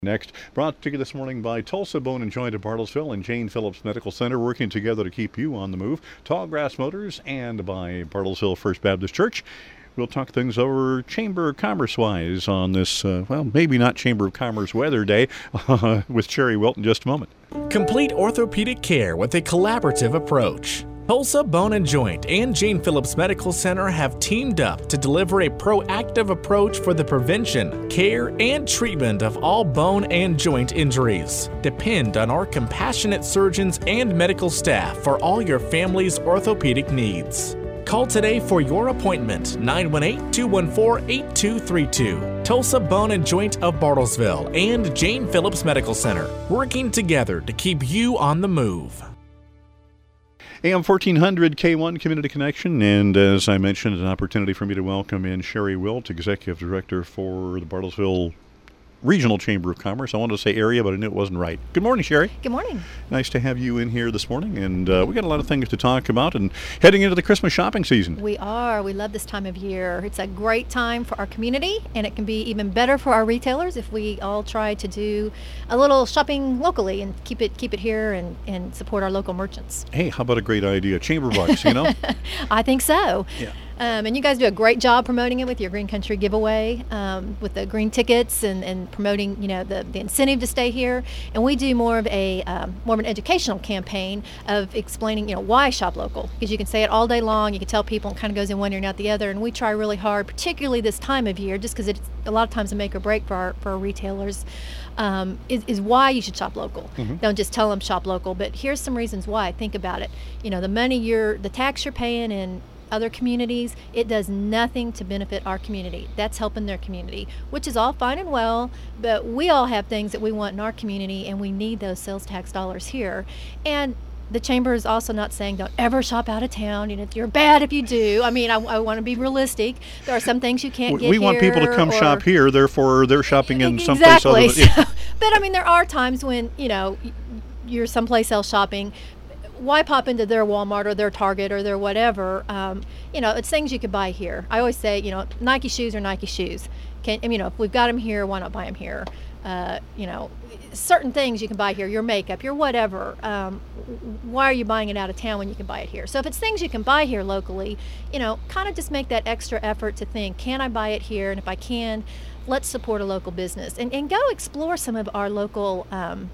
Next, brought to you this morning by Tulsa Bone and Joint of Bartlesville and Jane Phillips Medical Center, working together to keep you on the move. Tallgrass Motors, and by Bartlesville First Baptist Church. We'll talk things over Chamber of Commerce-wise on this, maybe not Chamber of Commerce weather day, with Sherry Wilt in just a moment. Complete orthopedic care with a collaborative approach. Tulsa Bone and Joint and Jane Phillips Medical Center have teamed up to deliver a proactive approach for the prevention, care, and treatment of all bone and joint injuries. Depend on our compassionate surgeons and medical staff for all your family's orthopedic needs. Call today for your appointment, 918-214-8232. Tulsa Bone and Joint of Bartlesville and Jane Phillips Medical Center, working together to keep you on the move. AM 1400 K1 Community Connection, and as I mentioned, an opportunity for me to welcome in Sherry Wilt, Executive Director for the Bartlesville Regional Chamber of Commerce. I wanted to say area, but I knew it wasn't right. Good morning, Sherry. Good morning. Nice to have you in here this morning, and we got a lot of things to talk about, and heading into the Christmas shopping season. We are. We love this time of year. It's a great time for our community, and it can be even better for our retailers if we all try to do a little shopping locally and keep it here and support our local merchants. Hey, how about a great idea? Chamber bucks, you know? I think so. Yeah. And you guys do a great job promoting it with your Green Country giveaway, with the green tickets and promoting, the incentive to stay here. And we do more of an educational campaign of explaining, why shop local. Because you can say it all day long, you can tell people, it kind of goes in one ear and out the other. And we try really hard, particularly this time of year, just because it's a lot of times a make or break for our retailers, is why you should shop local. Mm-hmm. Don't just tell them shop local, but here's some reasons why. Think about it. The tax you're paying in other communities, it does nothing to benefit our community. That's helping their community, which is all fine and well, but we all have things that we want in our community, and we need those sales tax dollars here. And the chamber is also not saying don't ever shop out of town. You're bad if you do. I mean, I want to be realistic. There are some things you can't get here. We want people to come shop here, therefore they're shopping in someplace other than... But I mean, there are times when, you're someplace else shopping. Why pop into their Walmart or their Target or their whatever? It's things you could buy here. I always say, Nike shoes are Nike shoes. If we've got them here, why not buy them here? Certain things you can buy here, your makeup, your whatever. Why are you buying it out of town when you can buy it here? So if it's things you can buy here locally, kind of just make that extra effort to think, can I buy it here? And if I can, let's support a local business and go explore some of our local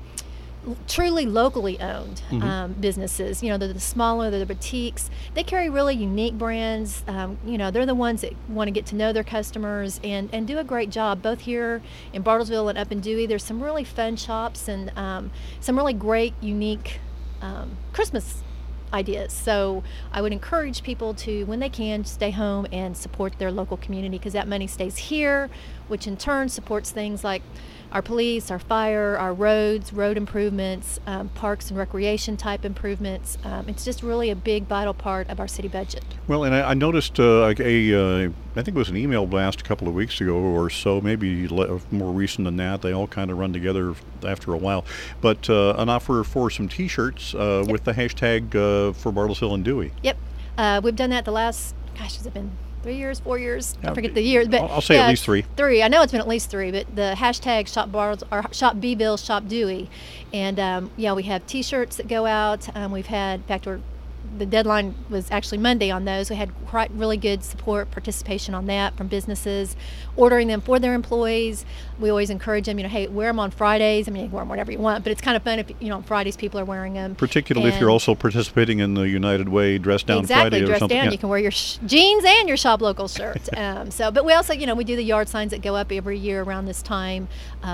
truly locally owned businesses. They're the smaller, they're the boutiques. They carry really unique brands. They're the ones that want to get to know their customers and do a great job, both here in Bartlesville and up in Dewey. There's some really fun shops and some really great, unique Christmas ideas. So I would encourage people to, when they can, stay home and support their local community, because that money stays here, which in turn supports things like our police, our fire, our roads, road improvements, parks and recreation type improvements. It's just really a big, vital part of our city budget. Well, and I noticed I think it was an email blast a couple of weeks ago or so, maybe more recent than that. They all kind of run together after a while. But an offer for some T-shirts with the hashtag for Bartlesville and Dewey. Yep. We've done that the last, has it been 3 years, 4 years? I forget the years, but I'll say at least 3. 3. I know it's been at least 3, but the hashtag Shop Shop Beeville, Shop Dewey, and we have T-shirts that go out. We've had, in fact, the deadline was actually Monday on those. We had quite really good support, participation on that from businesses, ordering them for their employees. We always encourage them, hey, wear them on Fridays. I mean, you can wear them whatever you want, but it's kind of fun if, on Fridays people are wearing them. Particularly if you're also participating in the United Way Dress Down Friday or dress something. Down. Yeah. You can wear your jeans and your Shop Local shirt. But we also, we do the yard signs that go up every year around this time,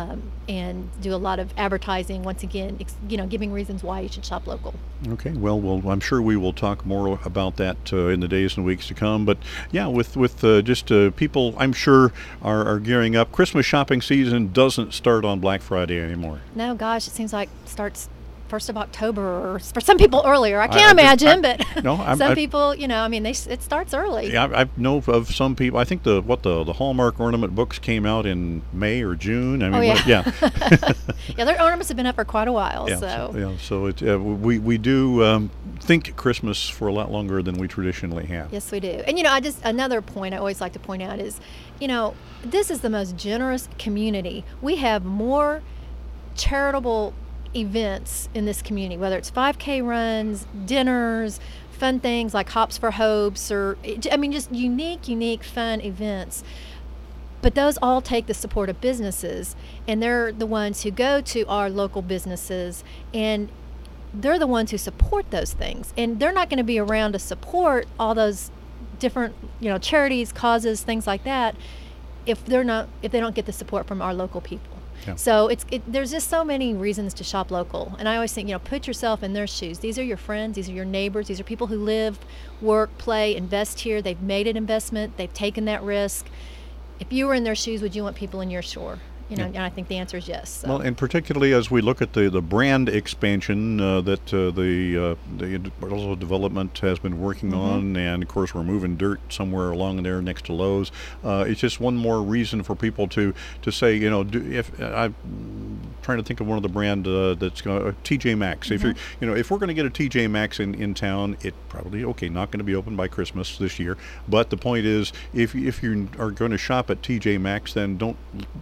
and do a lot of advertising, once again, giving reasons why you should shop local. Okay, well, I'm sure we will talk more about that in the days and weeks to come. But yeah, with people, I'm sure are gearing up. Christmas shopping season doesn't start on Black Friday anymore. No, gosh, it seems like it starts 1st of October, or for some people earlier. I can't imagine, but some people, it starts early. Yeah, I know of some people. I think the Hallmark ornament books came out in May or June. I mean, yeah, their ornaments have been up for quite a while. Yeah, so we do think Christmas for a lot longer than we traditionally have. Yes, we do. And another point I always like to point out is, this is the most generous community. We have more charitable events in this community, whether it's 5K runs, dinners, fun things like Hops for Hopes, or just unique fun events. But those all take the support of businesses, and they're the ones who go to our local businesses, and they're the ones who support those things. And they're not going to be around to support all those different, charities, causes, things like that, if they don't get the support from our local people. Yeah. So there's just so many reasons to shop local. And I always think, put yourself in their shoes. These are your friends. These are your neighbors. These are people who live, work, play, invest here. They've made an investment. They've taken that risk. If you were in their shoes, would you want people in your store? And I think the answer is yes. So. Well, and particularly as we look at the brand expansion that the Bartlesville Development has been working on, and of course we're moving dirt somewhere along there next to Lowe's. It's just one more reason for people to say, if I'm trying to think of one of the brand that's TJ Maxx. If you're, if we're going to get a TJ Maxx in town, it probably not going to be open by Christmas this year. But the point is, if you are going to shop at TJ Maxx, then don't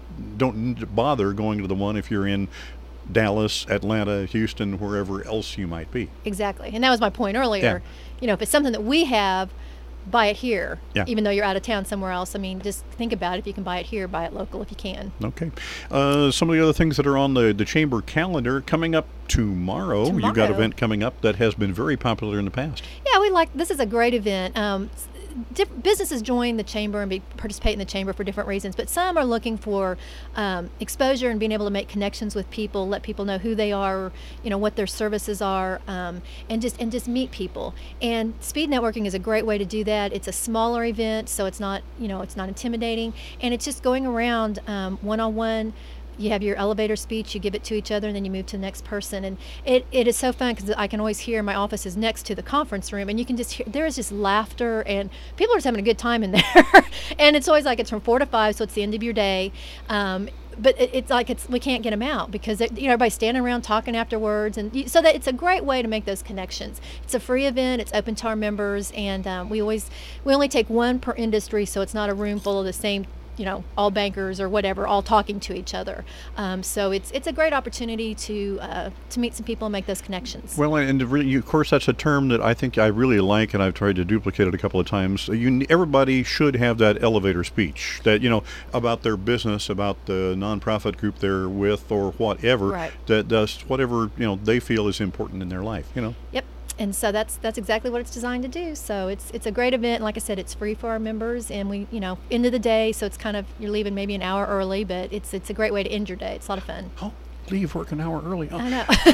bother going to the one if you're in Dallas, Atlanta, Houston, wherever else you might be. Exactly. And that was my point earlier. Yeah. If it's something that we have, buy it here. Yeah. Even though you're out of town somewhere else. Just think about it. If you can buy it here, buy it local if you can. Okay. Some of the other things that are on the chamber calendar coming up tomorrow. You've got an event coming up that has been very popular in the past. Yeah, this is a great event. Businesses join the chamber and participate in the chamber for different reasons, but some are looking for exposure and being able to make connections with people, let people know who they are, what their services are, and just meet people. And speed networking is a great way to do that. It's a smaller event, so it's not intimidating, and it's just going around one-on-one. You have your elevator speech, you give it to each other, and then you move to the next person. And it is so fun because I can always hear my office is next to the conference room, and you can just hear, there is just laughter, and people are just having a good time in there. And it's always like it's from 4 to 5, so it's the end of your day. But we can't get them out because everybody's standing around talking afterwards, and so that it's a great way to make those connections. It's a free event. It's open to our members, and we only take one per industry, so it's not a room full of the same all bankers or whatever, all talking to each other. So it's a great opportunity to meet some people and make those connections. Well, and of course, that's a term that I think I really like, and I've tried to duplicate it a couple of times. Everybody should have that elevator speech that, about their business, about the nonprofit group they're with, or whatever, right. That does whatever, they feel is important in their life, Yep. And so that's exactly what it's designed to do. So it's a great event. Like I said, it's free for our members, and we, end of the day, so it's kind of, you're leaving maybe an hour early, but it's a great way to end your day. It's a lot of fun. Oh, leave work an hour early. Oh. I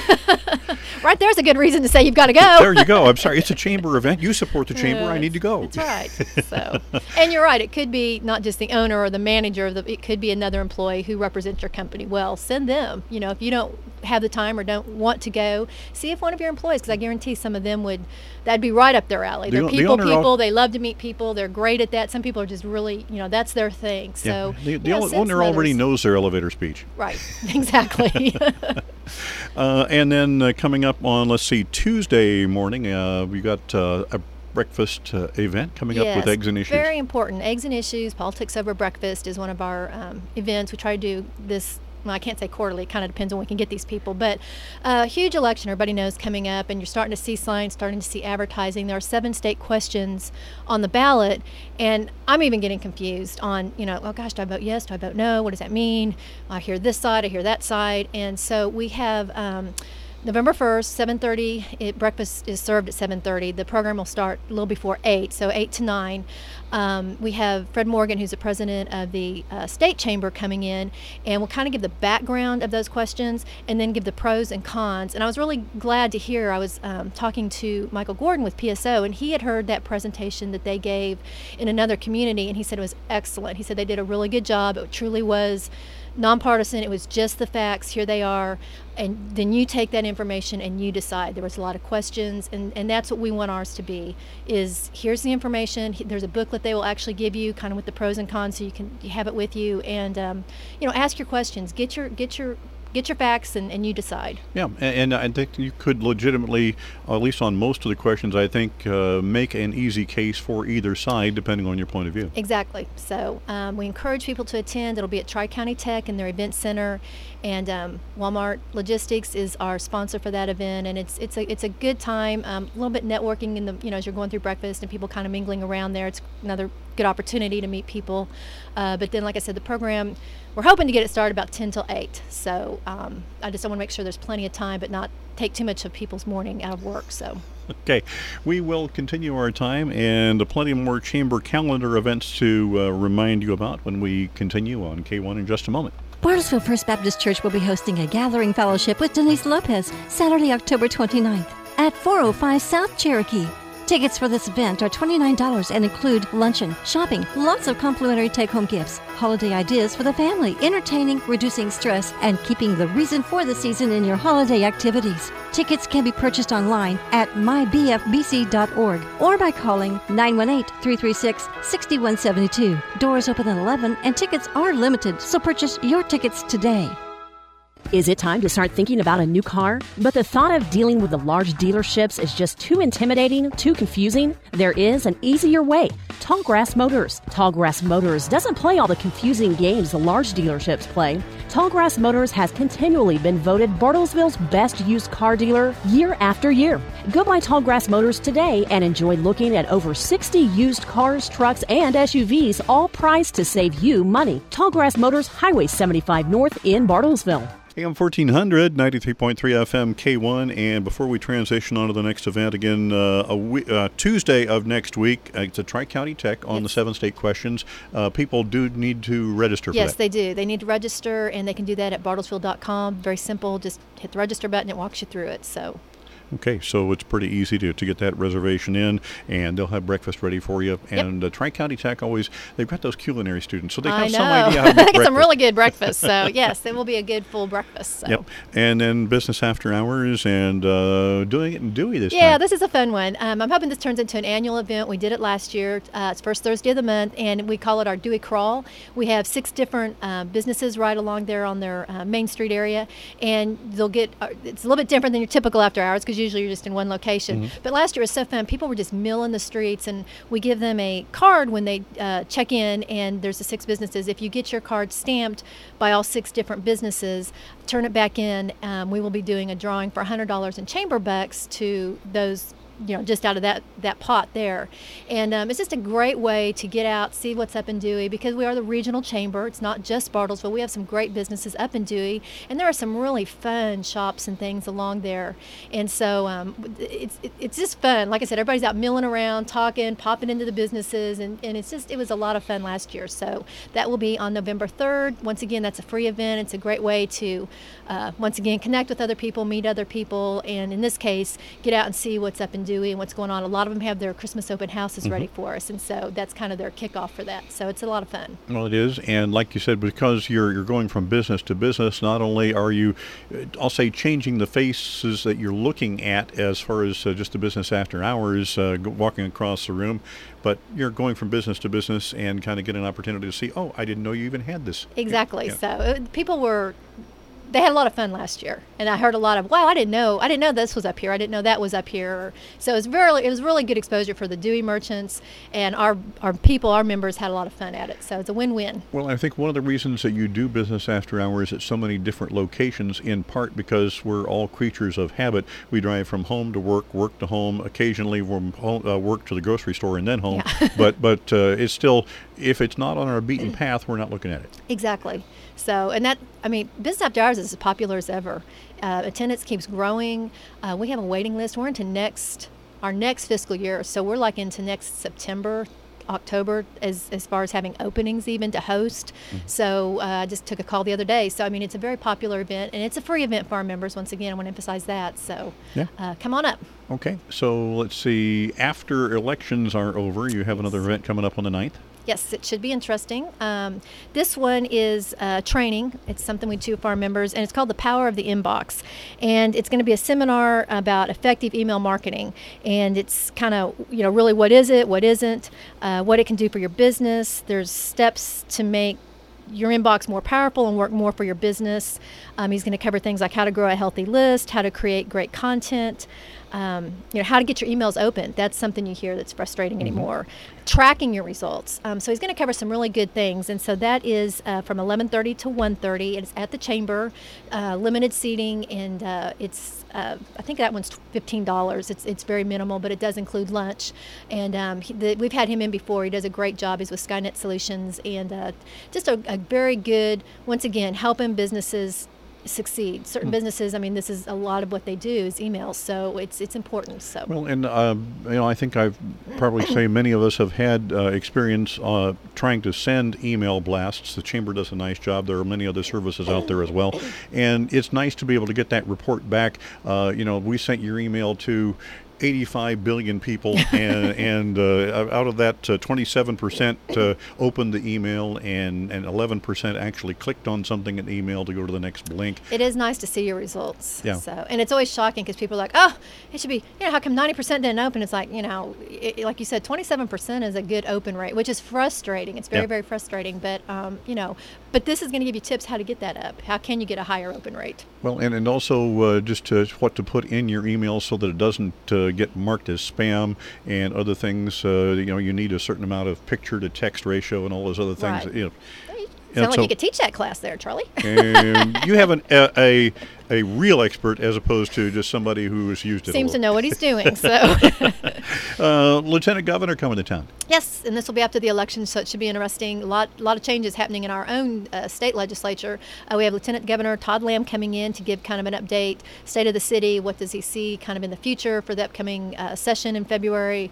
know. Right there's a good reason to say you've got to go. There you go. I'm sorry. It's a chamber event. You support the chamber. I need to go. That's right. So, and you're right. It could be not just the owner or the manager. It could be another employee who represents your company. Well, send them. If you don't have the time or don't want to go, see if one of your employees, because I guarantee some of them that'd be right up their alley. They're people. They love to meet people. They're great at that. Some people are just really, that's their thing. So the owner already knows their elevator speech. Right. Exactly. And then coming up on, Tuesday morning, we got a breakfast event coming up with Eggs and Issues. Very important. Eggs and Issues, Politics Over Breakfast is one of our events. We try to do this. Well, I can't say quarterly. It kind of depends on when we can get these people. But huge election, everybody knows, coming up, and you're starting to see signs, starting to see advertising. There are 7 state questions on the ballot, and I'm even getting confused on, oh gosh, do I vote yes? Do I vote no? What does that mean? I hear this side, I hear that side. And so we have November 1st, 7:30. Breakfast is served at 7:30. The program will start a little before 8, so 8 to 9. We have Fred Morgan, who's the president of the state chamber, coming in, and we'll kind of give the background of those questions and then give the pros and cons. And I was really glad to hear, I was talking to Michael Gordon with PSO, and he had heard that presentation that they gave in another community, and he said it was excellent. He said they did a really good job. It truly was nonpartisan. It was just the facts. Here they are. And then you take that information and you decide. There was a lot of questions, and that's what we want ours to be, is here's the information. There's a booklet they will actually give you kind of with the pros and cons, so you have it with you, and ask your questions. Get your get your facts and you decide. Yeah, and I think you could legitimately, at least on most of the questions, I think, make an easy case for either side, depending on your point of view. Exactly. So we encourage people to attend. It'll be at Tri-County Tech in their event center, and Walmart Logistics is our sponsor for that event. And it's a good time. A little bit networking in the as you're going through breakfast and people kind of mingling around there. It's another good opportunity to meet people. But then, like I said, the program, we're hoping to get it started about 10 till 8. So I just want to make sure there's plenty of time, but not take too much of people's morning out of work. So. Okay, we will continue our time and plenty more chamber calendar events to remind you about when we continue on K1 in just a moment. Bartlesville First Baptist Church will be hosting a gathering fellowship with Denise Lopez Saturday, October 29th at 405 South Cherokee. Tickets for this event are $29 and include luncheon, shopping, lots of complimentary take-home gifts, holiday ideas for the family, entertaining, reducing stress, and keeping the reason for the season in your holiday activities. Tickets can be purchased online at mybfbc.org or by calling 918-336-6172. Doors open at 11 and tickets are limited, so purchase your tickets today. Is it time to start thinking about a new car? But the thought of dealing with the large dealerships is just too intimidating, too confusing? There is an easier way. Tallgrass Motors. Tallgrass Motors doesn't play all the confusing games the large dealerships play. Tallgrass Motors has continually been voted Bartlesville's best used car dealer year after year. Go by Tallgrass Motors today and enjoy looking at over 60 used cars, trucks, and SUVs, all priced to save you money. Tallgrass Motors, Highway 75 North in Bartlesville. AM 1400, 93.3 FM K1, and before we transition on to the next event, again, Tuesday of next week, it's a Tri-County Tech on the 7 state questions. People do need to register for that. Yes, they do. They need to register, and they can do that at bartlesville.com. Very simple. Just hit the register button. It walks you through it. So. Okay, so it's pretty easy to get that reservation in, and they'll have breakfast ready for you. And Tri-County Tech they've got those culinary students, so they have some idea how to make breakfast. Some really good breakfast, so yes, it will be a good full breakfast. So. Yep, and then business after hours and doing it in Dewey this time. Yeah, this is a fun one. I'm hoping this turns into an annual event. We did it last year. It's first Thursday of the month, and we call it our Dewey Crawl. We have 6 different businesses right along there on their Main Street area, and they'll get, it's a little bit different than your typical after hours, because usually you're just in one location. Mm-hmm. But last year was so fun. People were just milling the streets, and we give them a card when they check in, and there's the 6 businesses. If you get your card stamped by all 6 different businesses, turn it back in. We will be doing a drawing for $100 in chamber bucks to those, just out of that pot there. And it's just a great way to get out, see what's up in Dewey, because we are the regional chamber. It's not just Bartlesville. We have some great businesses up in Dewey, and there are some really fun shops and things along there. And so it's just fun. Like I said, everybody's out milling around, talking, popping into the businesses, and it was a lot of fun last year. So that will be on November 3rd. Once again, that's a free event. It's a great way to, once again, connect with other people, meet other people, and in this case, get out and see what's up in Dewey and what's going on. A lot of them have their Christmas open houses ready for us, and so that's kind of their kickoff for that. So it's a lot of fun. Well, it is, and like you said, because you're going from business to business, not only are you, I'll say, changing the faces that you're looking at as far as just the business after hours, walking across the room, but you're going from business to business and kind of get an opportunity to see, oh, I didn't know you even had this. Exactly. Yeah. So people they had a lot of fun last year, and I heard a lot of, wow, I didn't know this was up here. I didn't know that was up here. So it was really good exposure for the Dewey merchants, and our people, our members had a lot of fun at it. So it's a win-win. Well, I think one of the reasons that you do business after hours at so many different locations, in part because we're all creatures of habit. We drive from home to work, work to home, occasionally from work to the grocery store and then home. Yeah. but it's still, if it's not on our beaten path, we're not looking at it. Exactly. So, business after hours is as popular as ever. Attendance keeps growing. We have a waiting list. We're into our next fiscal year, so we're like into next September, October, as far as having openings even to host. Mm-hmm. So I just took a call the other day. So, it's a very popular event, and it's a free event for our members. Once again, I want to emphasize that. So come on up. Okay. So let's see. After elections are over, you have another event coming up on the 9th? Yes, it should be interesting. This one is training. It's something we do for our members, and it's called The Power of the Inbox. And it's going to be a seminar about effective email marketing. And it's kind of, really what is it, what isn't, what it can do for your business. There's steps to make your inbox more powerful and work more for your business. He's going to cover things like how to grow a healthy list, how to create great content, how to get your emails open. That's something you hear that's frustrating anymore. Tracking your results. So he's going to cover some really good things. And so that is from 11:30 to 1:30. It's at the Chamber, limited seating, and it's I think that one's $15. It's very minimal, but it does include lunch. And we've had him in before. He does a great job. He's with Skynet Solutions, and just a very good, once again, helping businesses succeed. Certain businesses, this is a lot of what they do is emails, so it's important. So well, and I think I've probably say many of us have had experience trying to send email blasts. The Chamber does a nice job. There are many other services out there as well, and it's nice to be able to get that report back. We sent your email to 85 billion people, and out of that, 27% opened the email, and 11% actually clicked on something in the email to go to the next link. It is nice to see your results. Yeah. So, and it's always shocking because people are like, oh, it should be, how come 90% didn't open? It's like, like you said, 27% is a good open rate, which is frustrating. It's very, very frustrating. But, but this is going to give you tips how to get that up. How can you get a higher open rate? Well, and also just what to put in your email so that it doesn't get marked as spam and other things. You need a certain amount of picture to text ratio and all those other things. Right. Sound like you could teach that class there, Charlie. And you have a real expert as opposed to just somebody who has used it. Seems to know what he's doing. So, Lieutenant Governor coming to town. Yes, and this will be after the election, so it should be interesting. A lot of changes happening in our own state legislature. We have Lieutenant Governor Todd Lamb coming in to give kind of an update, state of the city, what does he see kind of in the future for the upcoming session in February.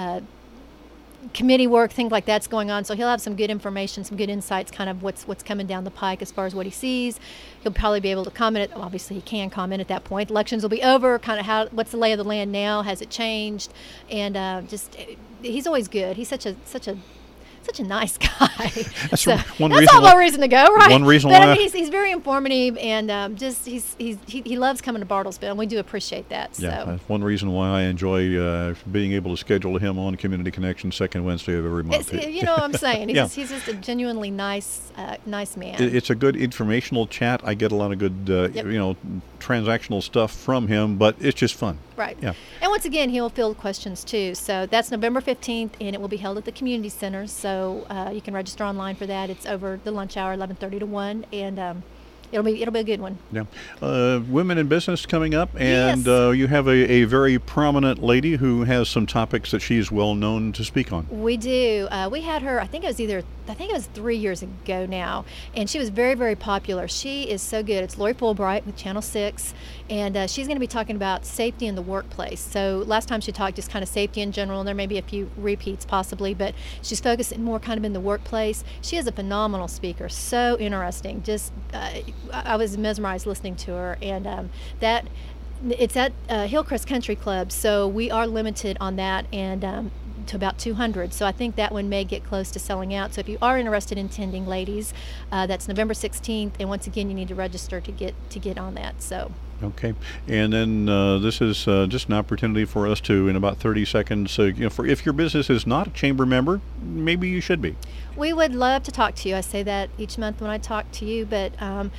Committee work, things like that's going on. So he'll have some good information, some good insights, kind of what's coming down the pike as far as what he sees. He'll probably be able to comment. Obviously, he can comment at that point. Elections will be over. Kind of what's the lay of the land now? Has it changed? And he's always good. He's such a nice guy. That's all reason to go, right? One reason but why. He's very informative, and he loves coming to Bartlesville, and we do appreciate that. So. Yeah, that's one reason why I enjoy being able to schedule him on Community Connection second Wednesday of every month. You know what I'm saying? He's Yeah. just a genuinely nice man. It's a good informational chat. I get a lot of good, transactional stuff from him, but it's just fun. Right. Yeah. And once again, he'll field questions too. So that's November 15th, and it will be held at the community center. So you can register online for that. It's over the lunch hour, 11:30 to 1, and it'll be a good one. Yeah. Women in business coming up, and Yes. you have a very prominent lady who has some topics that she's well known to speak on. We do. We had her, I think it was 3 years ago now, and she was very, very popular. She is so good. It's Lori Fulbright with Channel 6, and she's going to be talking about safety in the workplace. So last time she talked just kind of safety in general, and there may be a few repeats possibly, but she's focusing more kind of in the workplace. She is a phenomenal speaker, so interesting. Just I was mesmerized listening to her, and it's at Hillcrest Country Club, so we are limited on that, and to about 200. So I think that one may get close to selling out. So if you are interested in attending, ladies, that's November 16th, and once again, you need to register to get on that. So. Okay, and then this is just an opportunity for us to, in about 30 seconds, if your business is not a chamber member, maybe you should be. We would love to talk to you. I say that each month when I talk to you, but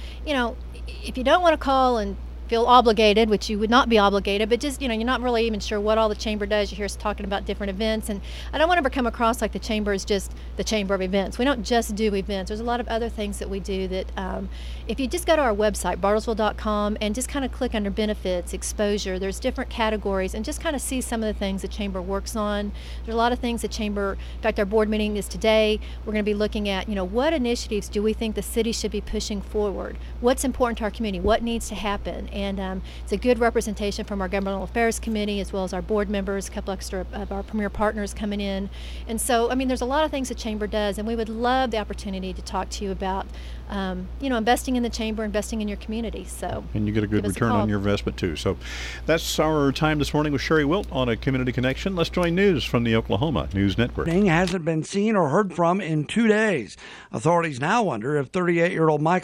if you don't want to call and feel obligated, which you would not be obligated, but just, you're not really even sure what all the chamber does. You hear us talking about different events, and I don't want to ever come across like the chamber is just the chamber of events. We don't just do events. There's a lot of other things that we do that if you just go to our website, bartlesville.com, and just kind of click under benefits, exposure, there's different categories, and just kind of see some of the things the chamber works on. There's a lot of things the chamber, in fact, our board meeting is today. We're going to be looking at, what initiatives do we think the city should be pushing forward? What's important to our community? What needs to happen? And it's a good representation from our Governmental Affairs Committee, as well as our board members, a couple extra of our premier partners coming in. And so, there's a lot of things the chamber does, and we would love the opportunity to talk to you about, investing in the chamber, investing in your community. So, and you get a good return on your investment too. So that's our time this morning with Sherry Wilt on a Community Connection. Let's join news from the Oklahoma News Network. Hasn't been seen or heard from in 2 days. Authorities now wonder if 38-year-old Michael